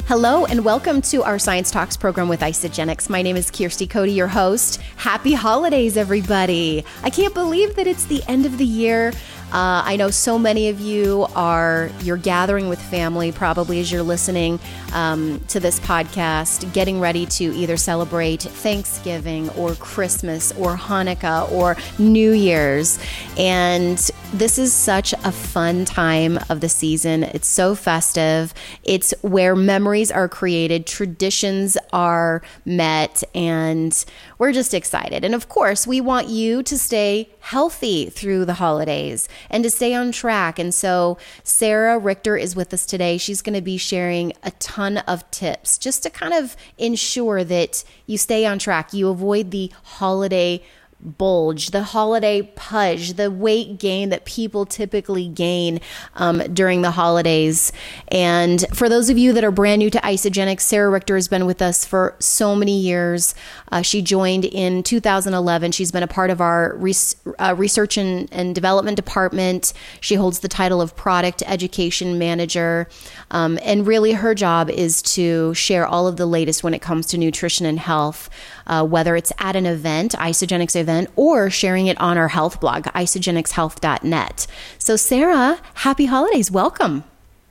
Hello and welcome to our Science Talks program with Isagenix. My name is Kirsty Cody, your host. Happy holidays, everybody. I can't believe that it's the end of the year. I know so many of you're gathering with family probably as you're listening to this podcast, getting ready to either celebrate Thanksgiving or Christmas or Hanukkah or New Year's. And this is such a fun time of the season. It's so festive. It's where memories are created, traditions are met, and we're just excited. And of course, we want you to stay healthy through the holidays and to stay on track. And so Sarah Richter is with us today. She's going to be sharing a ton of tips just to kind of ensure that you stay on track. You avoid the holiday bulge, the holiday pudge, the weight gain that people typically gain during the holidays. And for those of you that are brand new to Isagenix, Sarah Richter has been with us for so many years. She joined in 2011. She's been a part of our research and development department. She holds the title of product education manager. And really her job is to share all of the latest when it comes to nutrition and health, whether it's at an event, Isagenix event, or sharing it on our health blog, isagenixhealth.net. So Sarah, happy holidays. Welcome.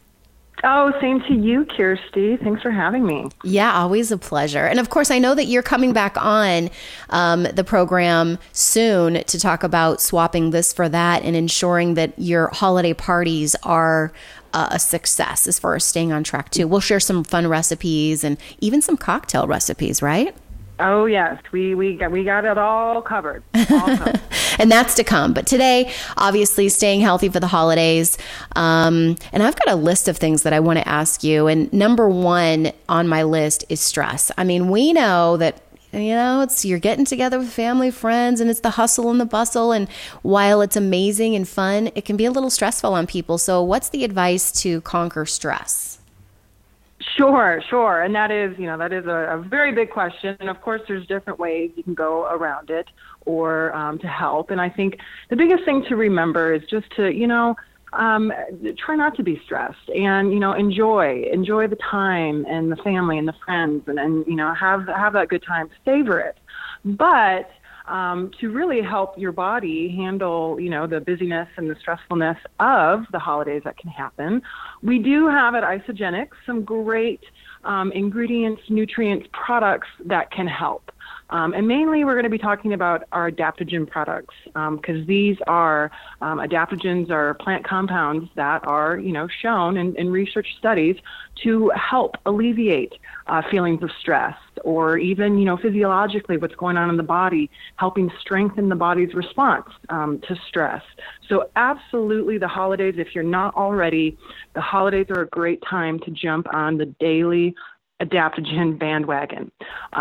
Oh, same to you, Kirsty. Thanks for having me. Yeah, always a pleasure. And of course, I know that you're coming back on the program soon to talk about swapping this for that and ensuring that your holiday parties are a success as far as staying on track too. We'll share some fun recipes and even some cocktail recipes, right? Oh, yes. We got it all covered. And that's to come. But today, obviously, staying healthy for the holidays. And I've got a list of things that I want to ask you. And number one on my list is stress. I mean, we know that, you're getting together with family, friends, and it's the hustle and the bustle. And while it's amazing and fun, it can be a little stressful on people. So what's the advice to conquer stress? Sure. And that is a very big question. And of course, there's different ways you can go around it or to help. And I think the biggest thing to remember is just to, try not to be stressed and, enjoy the time and the family and the friends and have that good time, savor it. But to really help your body handle, the busyness and the stressfulness of the holidays that can happen, we do have at Isagenix some great ingredients, nutrients, products that can help. And mainly we're going to be talking about our adaptogen products because these are adaptogens are plant compounds that are, shown in research studies to help alleviate feelings of stress or even, physiologically what's going on in the body, helping strengthen the body's response to stress. So absolutely the holidays, if you're not already, the holidays are a great time to jump on the daily adaptogen bandwagon.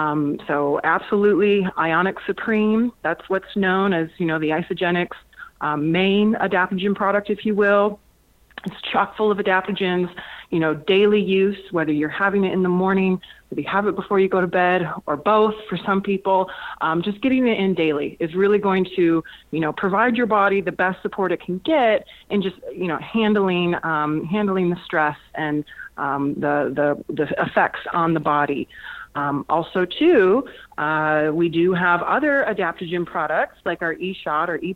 So absolutely Ionic Supreme, that's what's known as, the Isagenix main adaptogen product, if you will. It's chock full of adaptogens, daily use, whether you're having it in the morning, whether you have it before you go to bed, or both for some people. Just getting it in daily is really going to, provide your body the best support it can get in just, handling the stress and the effects on the body. Also, too, we do have other adaptogen products like our eShot or E+.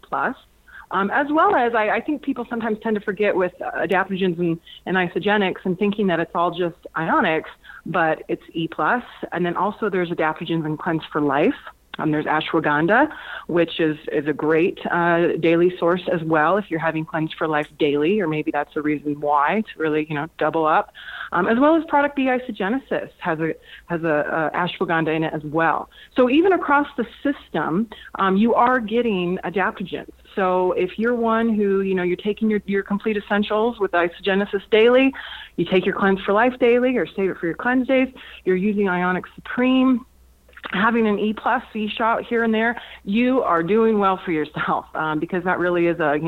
As well as I think people sometimes tend to forget with adaptogens and Isagenix and thinking that it's all just Ionics, but it's E+. And then also there's adaptogens in Cleanse for Life. There's ashwagandha, which is a great daily source as well if you're having Cleanse for Life daily, or maybe that's the reason why to really double up. As well as Product B Isogenesis has a ashwagandha in it as well. So even across the system, you are getting adaptogens. So if you're one who, you're taking your complete essentials with Isogenesis daily, you take your Cleanse for Life daily or save it for your cleanse days, you're using Ionic Supreme, having an E+ eShot here and there, you are doing well for yourself because that really is a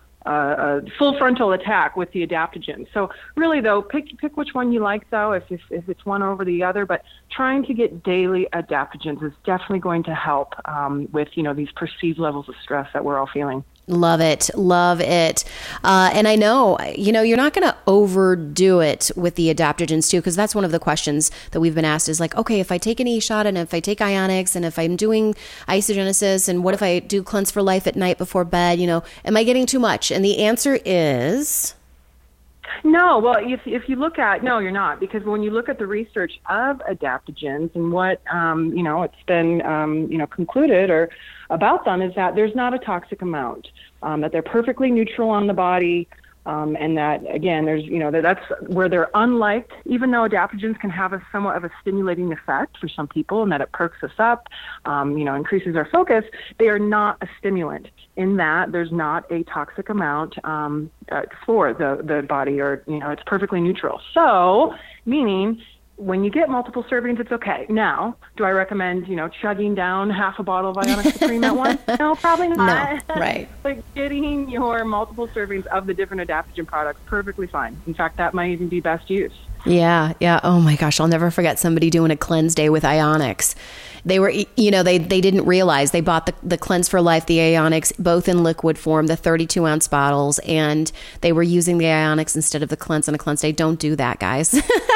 full frontal attack with the adaptogens. So really, though, pick which one you like, though, if it's one over the other. But trying to get daily adaptogens is definitely going to help with, these perceived levels of stress that we're all feeling. Love it. Love it. And I know, you're not going to overdo it with the adaptogens too, because that's one of the questions that we've been asked is like, okay, if I take an E-shot and if I take Ionix and if I'm doing Isagenesis and what if I do Cleanse for Life at night before bed, am I getting too much? And the answer is... No, well, if you look at, no, you're not, because when you look at the research of adaptogens and what, it's been, concluded or about them is that there's not a toxic amount, that they're perfectly neutral on the body, and that, again, there's, that's where they're unliked, even though adaptogens can have a somewhat of a stimulating effect for some people and that it perks us up, increases our focus, they are not a stimulant in that there's not a toxic amount for the body, or, it's perfectly neutral. So, meaning when you get multiple servings, it's okay. Now, do I recommend, chugging down half a bottle of Ionix Supreme at once? No, probably not. No, right. But getting your multiple servings of the different adaptogen products, perfectly fine. In fact, that might even be best use. Yeah. Oh my gosh, I'll never forget somebody doing a cleanse day with Ionix. They were, they didn't realize they bought the Cleanse for Life, the Ionix, both in liquid form, the 32-ounce bottles, and they were using the Ionix instead of the Cleanse on a cleanse day. Don't do that, guys.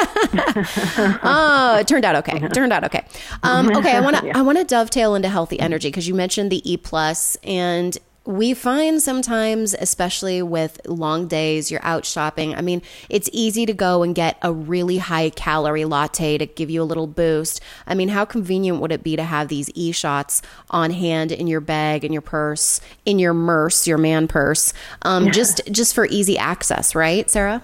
Oh, it turned out okay. Okay, I want to dovetail into healthy energy because you mentioned the E+, and we find sometimes, especially with long days, you're out shopping. I mean, it's easy to go and get a really high calorie latte to give you a little boost. I mean, how convenient would it be to have these E-shots on hand in your bag, in your purse, in your MERS, your man purse, just for easy access, right, Sarah?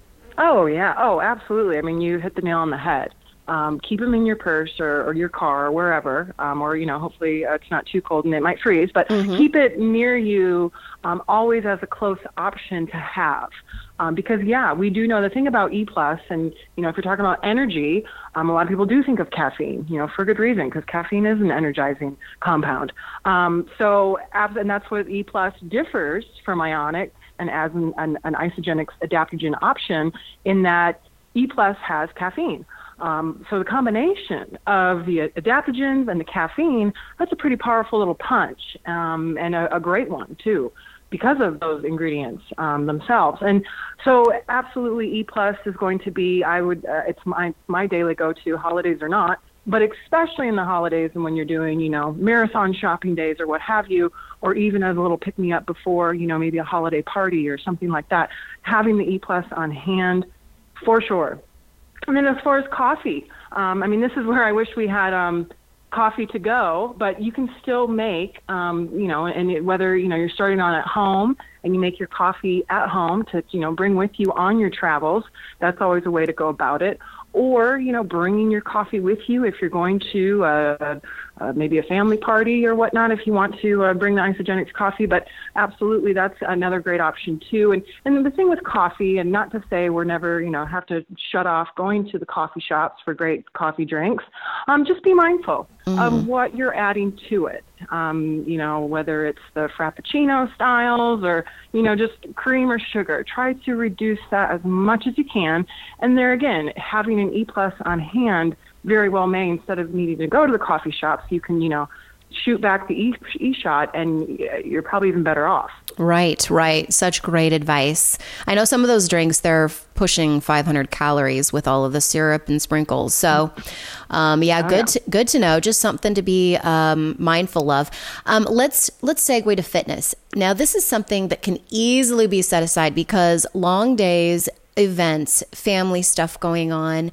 Oh, yeah. Oh, absolutely. I mean, you hit the nail on the head. Keep them in your purse or your car or wherever, or, hopefully it's not too cold and it might freeze, but keep it near you, always as a close option to have. Because, we do know the thing about E+, and, if you're talking about energy, a lot of people do think of caffeine, for good reason, because caffeine is an energizing compound. And that's what E+ differs from Ionix and as an Isagenix adaptogen option in that E+ has caffeine. So the combination of the adaptogens and the caffeine, that's a pretty powerful little punch, and a great one too, because of those ingredients themselves. And so absolutely E+ is going to be, it's my daily go-to, holidays or not, but especially in the holidays and when you're doing, marathon shopping days or what have you, or even as a little pick-me-up before, maybe a holiday party or something like that, having the E+ on hand for sure. And then as far as coffee, this is where I wish we had coffee to go, but you can still make, whether, you're starting on at home and you make your coffee at home to, bring with you on your travels. That's always a way to go about it. Or, bringing your coffee with you if you're going to maybe a family party or whatnot, if you want to bring the Isagenix coffee. But absolutely, that's another great option too. And the thing with coffee, and not to say we're never, have to shut off going to the coffee shops for great coffee drinks, just be mindful of what you're adding to it. Whether it's the Frappuccino styles or, just cream or sugar. Try to reduce that as much as you can. And there again, having an E+ on hand very well may, instead of needing to go to the coffee shops, you can, shoot back the E-shot and you're probably even better off. Right. Such great advice. I know some of those drinks, they're pushing 500 calories with all of the syrup and sprinkles. So, good to know. Just something to be mindful of. Let's segue to fitness. Now, this is something that can easily be set aside because long days, events, family stuff going on,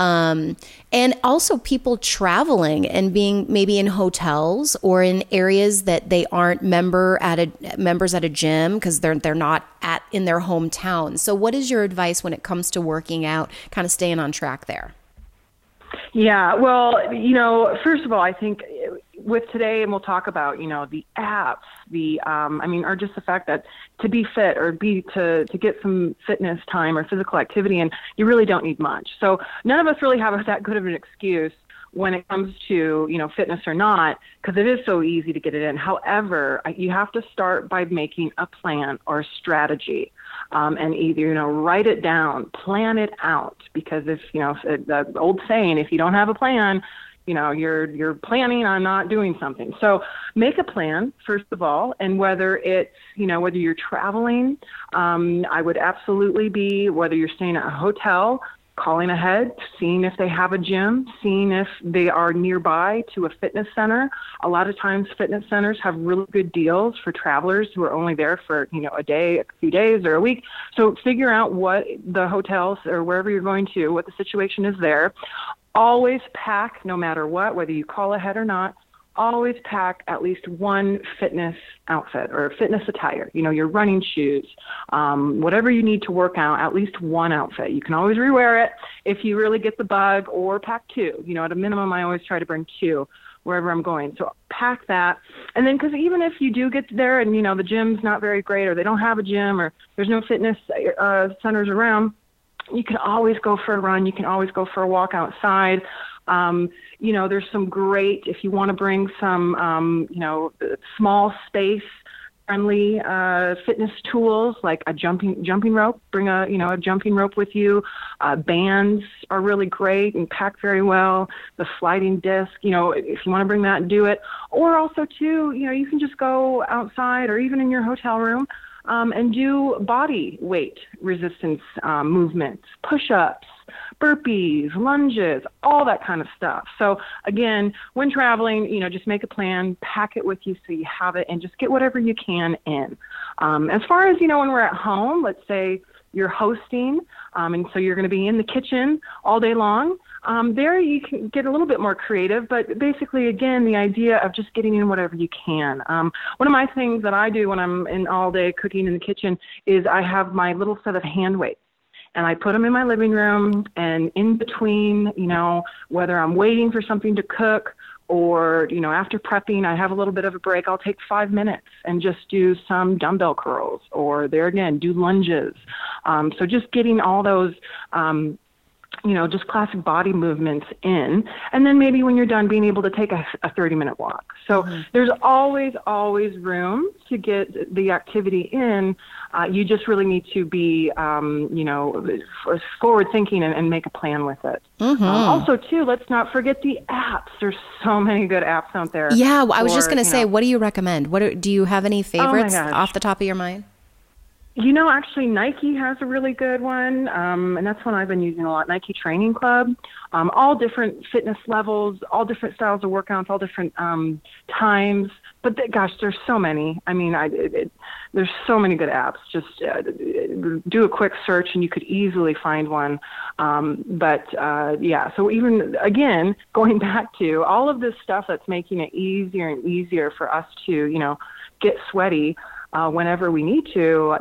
and also people traveling and being maybe in hotels or in areas that they aren't members at a gym because they're not in their hometown. So what is your advice when it comes to working out, kind of staying on track there? Yeah, well, first of all, I think with today, and we'll talk about, the apps, or just the fact that to be fit or to get some fitness time or physical activity, and you really don't need much. So none of us really have that good of an excuse when it comes to, fitness or not, because it is so easy to get it in. However, you have to start by making a plan or a strategy. And either, write it down, plan it out, because if, the old saying, if you don't have a plan, you're planning on not doing something. So make a plan, first of all, and whether it's, whether you're traveling, I would absolutely be, whether you're staying at a hotel, calling ahead, seeing if they have a gym, seeing if they are nearby to a fitness center. A lot of times fitness centers have really good deals for travelers who are only there for, a day, a few days, or a week. So figure out what the hotels or wherever you're going to, what the situation is there. Always pack, no matter what, whether you call ahead or not, always pack at least one fitness outfit or fitness attire, your running shoes, whatever you need to work out, at least one outfit. You can always rewear it if you really get the bug, or pack two. At a minimum, I always try to bring two wherever I'm going. So pack that. And then, because even if you do get there and, the gym's not very great, or they don't have a gym, or there's no fitness centers around, you can always go for a run. You can always go for a walk outside. There's some great, if you want to bring some, small space friendly fitness tools like a jumping rope. Bring a jumping rope with you. Bands are really great and pack very well. The sliding disc, if you want to bring that, do it. Or also too, you can just go outside or even in your hotel room and do body weight resistance movements, push-ups, burpees, lunges, all that kind of stuff. So again, when traveling, just make a plan, pack it with you so you have it, and just get whatever you can in. As far as, when we're at home, let's say you're hosting, and so you're going to be in the kitchen all day long. There you can get a little bit more creative, but basically, again, the idea of just getting in whatever you can. One of my things that I do when I'm in all day cooking in the kitchen is I have my little set of hand weights. And I put them in my living room, and in between, whether I'm waiting for something to cook or, after prepping, I have a little bit of a break, I'll take 5 minutes and just do some dumbbell curls, or there again, do lunges. So just getting all those, just classic body movements in. And then maybe when you're done, being able to take a 30-minute walk. So there's always room to get the activity in. You just really need to be, forward thinking and make a plan with it. Also, too, let's not forget the apps. There's so many good apps out there. Yeah, I was just going to say, what do you recommend? Do you have any favorites off the top of your mind? Actually, Nike has a really good one, and that's one I've been using a lot, Nike Training Club. All different fitness levels, all different styles of workouts, all different times. But gosh, there's so many. I mean, there's so many good apps. Just do a quick search, and you could easily find one. So even, again, going back to all of this stuff that's making it easier and easier for us to, get sweaty, whenever we need to,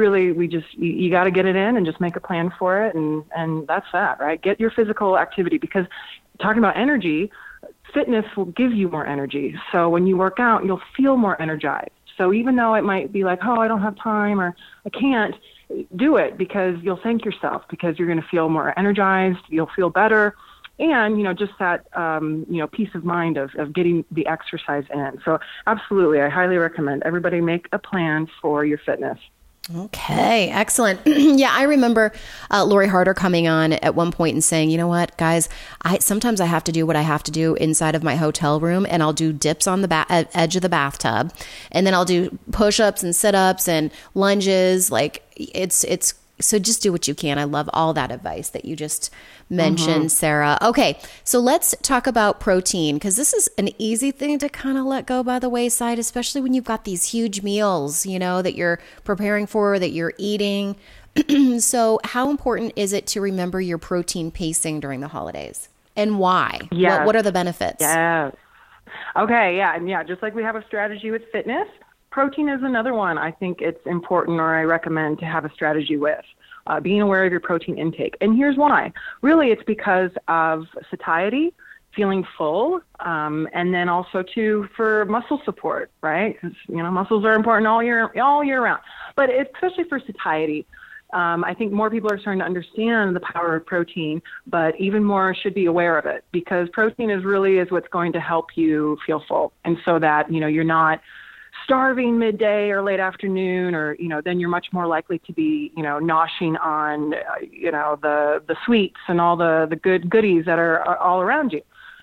you got to get it in and just make a plan for it. And that's that, right? Get your physical activity, because talking about energy, fitness will give you more energy. So when you work out, you'll feel more energized. So even though it might be like, oh, I don't have time or I can't, do it, because you'll thank yourself, because you're going to feel more energized. You'll feel better. And, just that, peace of mind of getting the exercise in. So absolutely, I highly recommend everybody make a plan for your fitness. Okay, excellent. Yeah, I remember Lori Harder coming on at one point and saying, you know what, guys, sometimes I have to do what I have to do inside of my hotel room, and I'll do dips on the edge of the bathtub, and then I'll do push-ups and sit-ups and lunges. Like it's so just do what you can. I love all that advice that you just mentioned, Sarah. Okay, so let's talk about protein, because this is an easy thing to kind of let go by the wayside, especially when you've got these huge meals, that you're preparing for, that you're eating. So how important is it to remember your protein pacing during the holidays, and why? Yes. What are the benefits? Yes. Okay, yeah. And just like we have a strategy with fitness, protein is another one I think it's important, or I recommend to have a strategy with. Being aware of your protein intake. And here's why. Really, it's because of satiety, feeling full, and then also, too, for muscle support, right? Because, muscles are important all year round. But especially for satiety, I think more people are starting to understand the power of protein, but even more should be aware of it, because protein is what's going to help you feel full. And so that, you're not starving midday or late afternoon, or, then you're much more likely to be, noshing on, the sweets and all the goodies that are all around you.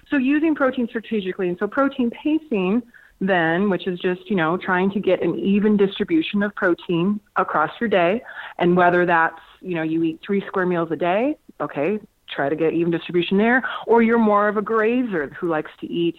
So using protein strategically, and so protein pacing then, which is just, trying to get an even distribution of protein across your day. And whether that's, you eat 3 square meals a day, okay, try to get even distribution there, or you're more of a grazer who likes to eat,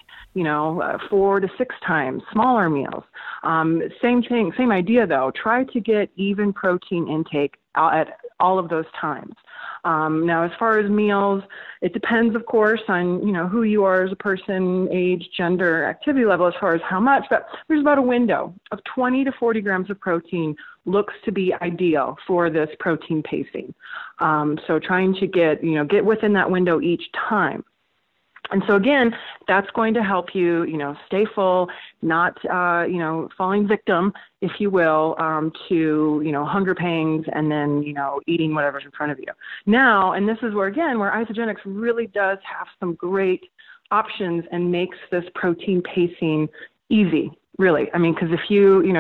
4 to 6 times smaller meals. Same thing, same idea though. Try to get even protein intake at all of those times. Now, as far as meals, it depends, of course, on, who you are as a person, age, gender, activity level, as far as how much, but there's about a window of 20 to 40 grams of protein looks to be ideal for this protein pacing. So trying to get within that window each time. And so again, that's going to help you, stay full, not, falling victim, if you will, to, hunger pangs and then, eating whatever's in front of you. Now, and this is where Isagenix really does have some great options and makes this protein pacing easy, really. I mean, because if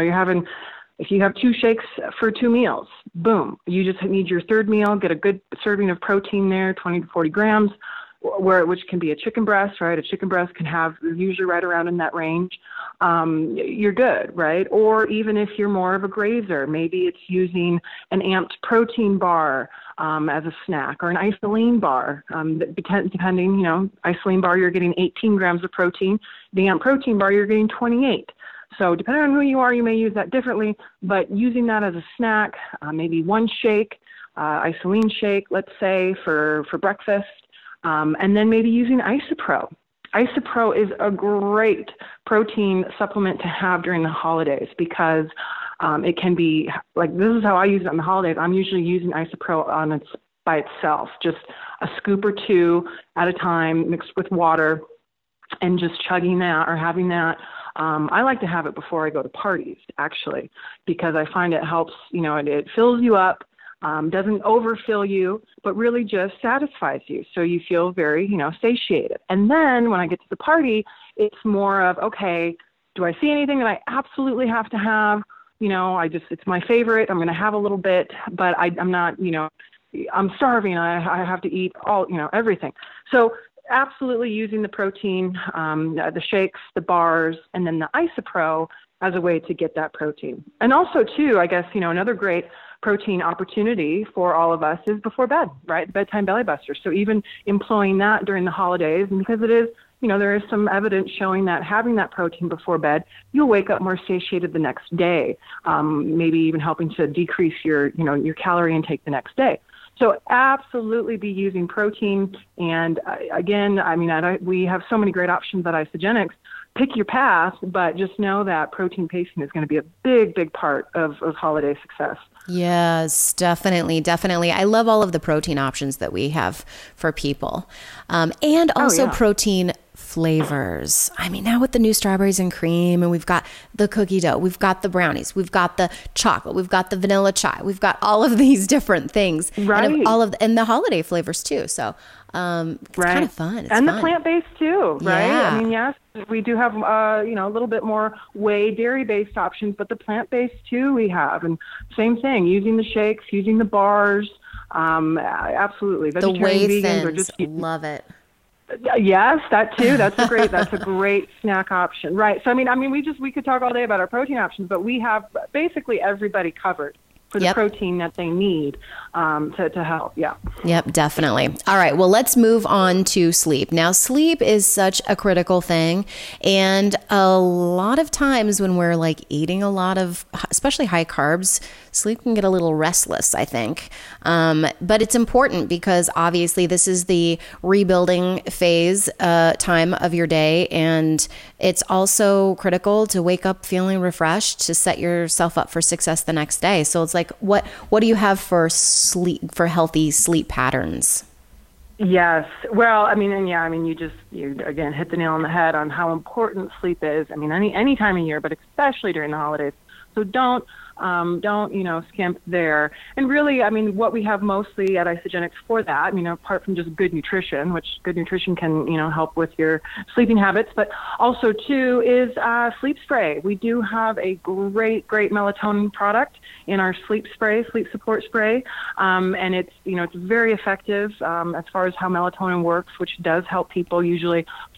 if you have 2 shakes for 2 meals, boom, you just need your third meal, get a good serving of protein there, 20 to 40 grams. Which can be a chicken breast, right? A chicken breast can have usually right around in that range. You're good, right? Or even if you're more of a grazer, maybe it's using an amped protein bar as a snack, or an isolene bar. Depending, isolene bar, you're getting 18 grams of protein. The amped protein bar, you're getting 28. So depending on who you are, you may use that differently, but using that as a snack, maybe 1 shake, isolene shake, let's say, for breakfast. And then maybe using Isopro. Isopro is a great protein supplement to have during the holidays because it can be, this is how I use it on the holidays. I'm usually using Isopro by itself, just a scoop or 2 at a time mixed with water and just chugging that or having that. I like to have it before I go to parties, actually, because I find it helps, it fills you up. Doesn't overfill you, but really just satisfies you. So you feel very, satiated. And then when I get to the party, it's more of, okay, do I see anything that I absolutely have to have? It's my favorite. I'm going to have a little bit, but I'm not, I'm starving. I have to eat all, everything. So absolutely using the protein, the shakes, the bars, and then the Isopro as a way to get that protein. And also, too, I guess, another great protein opportunity for all of us is before bed, right? Bedtime belly buster. So even employing that during the holidays, and because it is, there is some evidence showing that having that protein before bed, you'll wake up more satiated the next day, maybe even helping to decrease your calorie intake the next day. So absolutely be using protein. And again, we have so many great options at Isagenix. Pick your path, but just know that protein pacing is going to be a big, big part of holiday success. Yes, definitely. Definitely. I love all of the protein options that we have for people. And also protein flavors. Now with the new strawberries and cream, and we've got the cookie dough, we've got the brownies, we've got the chocolate, we've got the vanilla chai, we've got all of these different things, right? And the holiday flavors too. So it's kind of fun. It's fun. The plant-based too, right? Yeah. Yes, we do have a little bit more whey, dairy-based options, but the plant-based too we have, and same thing, using the shakes, using the bars, absolutely. The whey vegans thins, are just love it. Yes, that too. That's a great snack option, right? So we could talk all day about our protein options, but we have basically everybody covered for the protein that they need to help. Yeah. Yep, definitely. All right. Well, let's move on to sleep. Now, sleep is such a critical thing. And a lot of times when we're eating a lot of, especially high carbs, sleep can get a little restless, I think. But it's important because obviously this is the rebuilding phase time of your day. And it's also critical to wake up feeling refreshed to set yourself up for success the next day. So it's what do you have for sleep, for healthy sleep patterns? Yes. Well, you again hit the nail on the head on how important sleep is. Any time of year, but especially during the holidays. So don't skimp there. And really, what we have mostly at Isagenix for that, apart from just good nutrition, which good nutrition can, help with your sleeping habits, but also too is sleep spray. We do have a great melatonin product in our sleep support spray. And it's very effective as far as how melatonin works, which does help people usually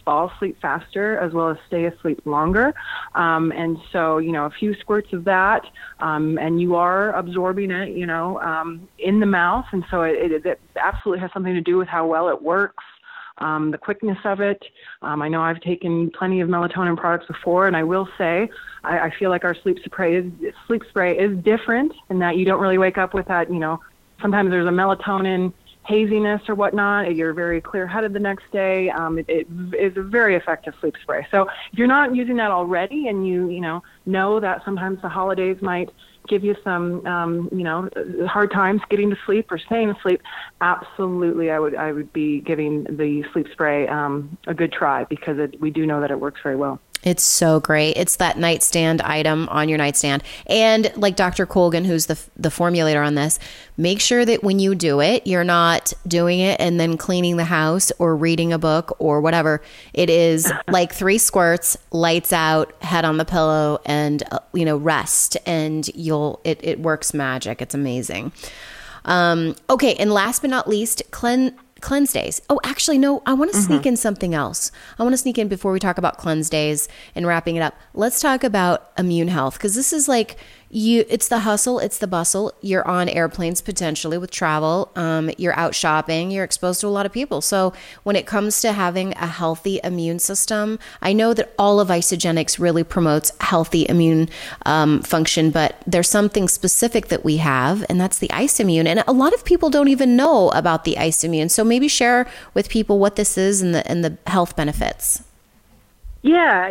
fall asleep faster as well as stay asleep longer. And so, a few squirts of that, and you are absorbing it, in the mouth. And so it absolutely has something to do with how well it works. The quickness of it. I know I've taken plenty of melatonin products before, and I will say I feel like our sleep spray is different in that you don't really wake up with that, sometimes there's a melatonin haziness or whatnot. You're very clear-headed the next day. It is a very effective sleep spray. So if you're not using that already and you know that sometimes the holidays might give you some, hard times getting to sleep or staying asleep, absolutely, I would be giving the sleep spray a good try because we do know that it works very well. It's so great. It's that nightstand item on your nightstand. And like Dr. Colgan, who's the formulator on this, make sure that when you do it, you're not doing it and then cleaning the house or reading a book or whatever. It is like 3 squirts, lights out, head on the pillow, and, rest. And it works magic. It's amazing. Okay. And last but not least, cleanse days. Oh, actually, no, I want to sneak in something else. I want to sneak in before we talk about cleanse days and wrapping it up. Let's talk about immune health, because this is like it's the hustle, it's the bustle. You're on airplanes potentially with travel. You're out shopping. You're exposed to a lot of people. So when it comes to having a healthy immune system, I know that all of Isagenix really promotes healthy immune function, but there's something specific that we have, and that's the IceImmune. And a lot of people don't even know about the IceImmune. So maybe share with people what this is and the health benefits. Yeah.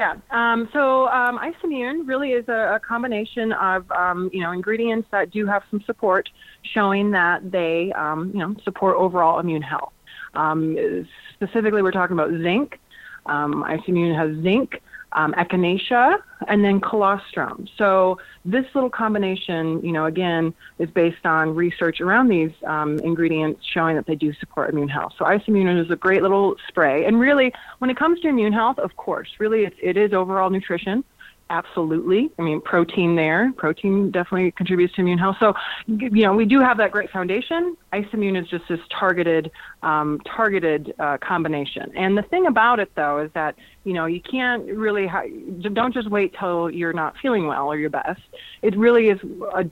So IceImmune really is a combination of, ingredients that do have some support showing that they, support overall immune health. Specifically, we're talking about zinc. IceImmune has zinc, echinacea, and then colostrum. So this little combination, again, is based on research around these ingredients showing that they do support immune health. So IceImmune is a great little spray. And really, when it comes to immune health, of course, really it is overall nutrition. Absolutely. I mean, protein definitely contributes to immune health. So, we do have that great foundation. IceImmune is just this targeted combination. And the thing about it, though, is that, you can't really, don't just wait till you're not feeling well or your best. It really is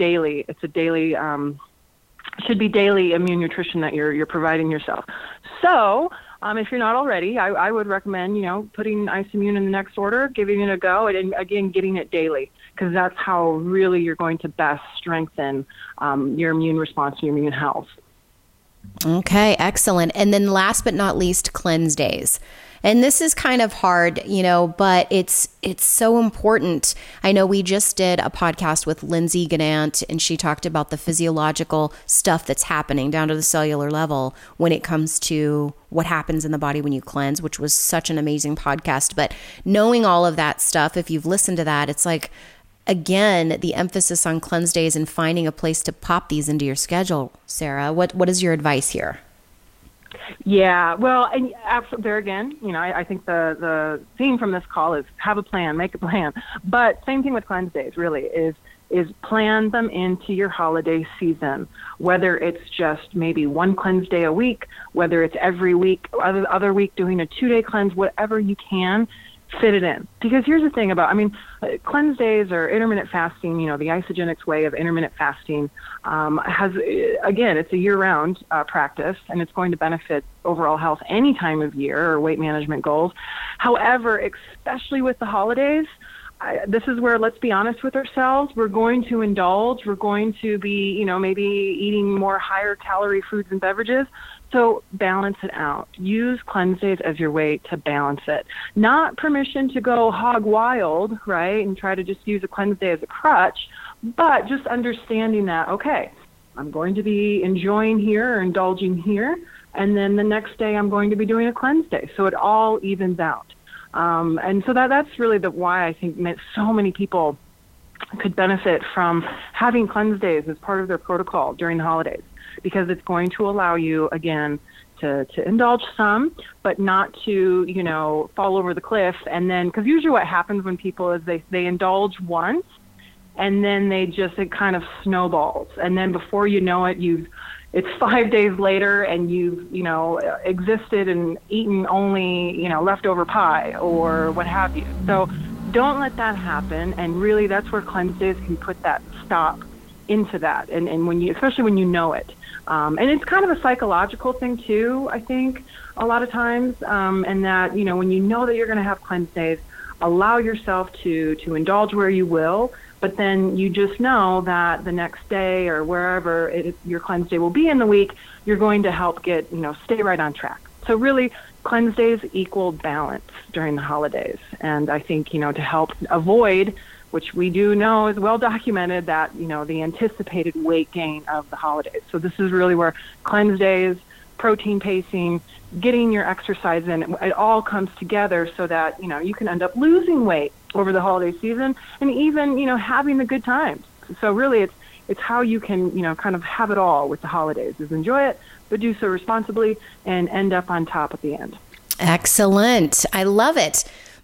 should be daily immune nutrition that you're providing yourself. So, if you're not already, I would recommend, putting IceImmune in the next order, giving it a go, and again, getting it daily, because that's how really you're going to best strengthen your immune response and your immune health. Okay, excellent. And then last but not least, cleanse days. And this is kind of hard, but it's so important. I know we just did a podcast with Lindsay Gannant, and she talked about the physiological stuff that's happening down to the cellular level when it comes to what happens in the body when you cleanse, which was such an amazing podcast. But knowing all of that stuff, if you've listened to that, it's like, again, the emphasis on cleanse days and finding a place to pop these into your schedule. Sarah, what is your advice here? Yeah, well, and there again, I think the theme from this call is have a plan, make a plan. But same thing with cleanse days, really, is plan them into your holiday season, whether it's just maybe one cleanse day a week, whether it's every week, other week doing a 2-day cleanse, whatever you can, fit it in. Because here's the thing about, cleanse days or intermittent fasting, the Isagenix way of intermittent fasting has, again, it's a year-round practice, and it's going to benefit overall health any time of year or weight management goals. However, especially with the holidays, this is where, let's be honest with ourselves, we're going to indulge, we're going to be, maybe eating more higher calorie foods and beverages. So balance it out. Use cleanse days as your way to balance it. Not permission to go hog wild, right, and try to just use a cleanse day as a crutch, but just understanding that, okay, I'm going to be enjoying here or indulging here, and then the next day I'm going to be doing a cleanse day. So it all evens out. And so that's really why I think so many people could benefit from having cleanse days as part of their protocol during the holidays, because it's going to allow you, again, to indulge some, but not to, fall over the cliff. And then, because usually what happens when people is they indulge once, and then it kind of snowballs. And then before you know it, it's 5 days later and you've, existed and eaten only, leftover pie or what have you. So don't let that happen. And really, that's where Cleanse Days can put that stop into that. And when you, especially when you know it. And it's kind of a psychological thing too, I think, a lot of times. And that, when you know that you're going to have Cleanse Days, allow yourself to indulge where you will, but then you just know that the next day or wherever your Cleanse Day will be in the week, you're going to help get, stay right on track. So really, Cleanse Days equal balance during the holidays. And I think, to help avoid, which we do know is well documented, that, the anticipated weight gain of the holidays. So this is really where Cleanse Days, protein pacing, getting your exercise in, it all comes together so that, you can end up losing weight over the holiday season and even, having the good times. So really it's how you can, kind of have it all with the holidays, is enjoy it, but do so responsibly and end up on top at the end. Excellent. I love it.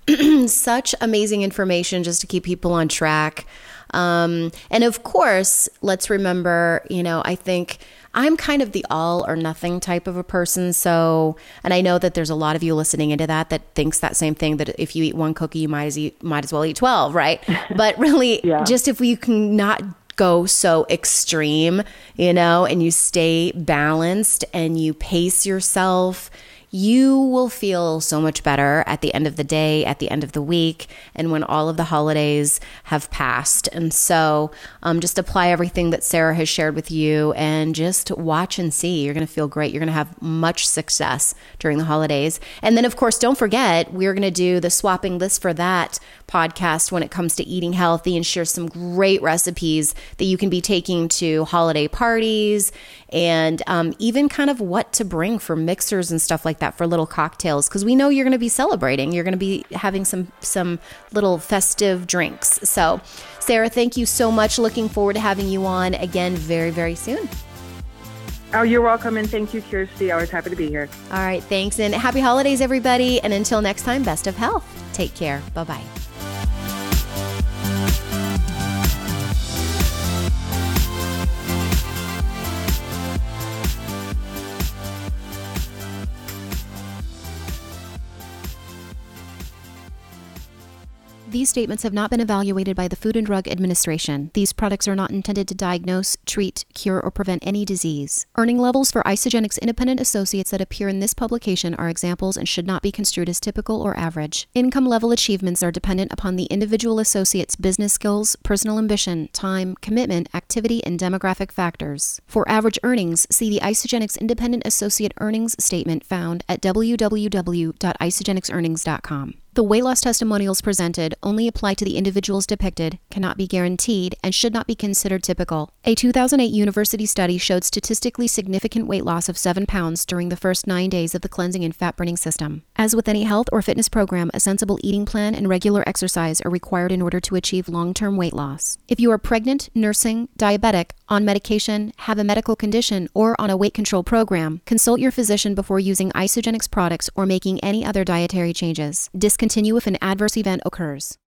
Such amazing information just to keep people on track. And of course, let's remember, I think I'm kind of the all or nothing type of a person. So, and I know that there's a lot of you listening into that thinks that same thing, that if you eat one cookie, you might as well eat 12, right? But really, just if we can not go so extreme, and you stay balanced and you pace yourself, you will feel so much better at the end of the day, at the end of the week, and when all of the holidays have passed. And so just apply everything that Sarah has shared with you and just watch and see. You're going to feel great. You're going to have much success during the holidays. And then, of course, don't forget, we're going to do the Swapping This for That podcast when it comes to eating healthy and share some great recipes that you can be taking to holiday parties and even kind of what to bring for mixers and stuff like that for little cocktails, because we know you're going to be celebrating. You're going to be having some little festive drinks. So, Sarah, thank you so much. Looking forward to having you on again very, very soon. Oh, you're welcome. And thank you, Kirsty. Always happy to be here. All right. Thanks. And happy holidays, everybody. And until next time, best of health. Take care. Bye-bye. These statements have not been evaluated by the Food and Drug Administration. These products are not intended to diagnose, treat, cure, or prevent any disease. Earning levels for Isagenix independent associates that appear in this publication are examples and should not be construed as typical or average. Income level achievements are dependent upon the individual associate's business skills, personal ambition, time, commitment, activity, and demographic factors. For average earnings, see the Isagenix independent associate earnings statement found at www.isagenixearnings.com. The weight loss testimonials presented only apply to the individuals depicted, cannot be guaranteed, and should not be considered typical. A 2008 university study showed statistically significant weight loss of 7 pounds during the first 9 days of the cleansing and fat burning system. As with any health or fitness program, a sensible eating plan and regular exercise are required in order to achieve long-term weight loss. If you are pregnant, nursing, diabetic, on medication, have a medical condition, or on a weight control program, consult your physician before using Isagenix products or making any other dietary changes. Discontinue if an adverse event occurs.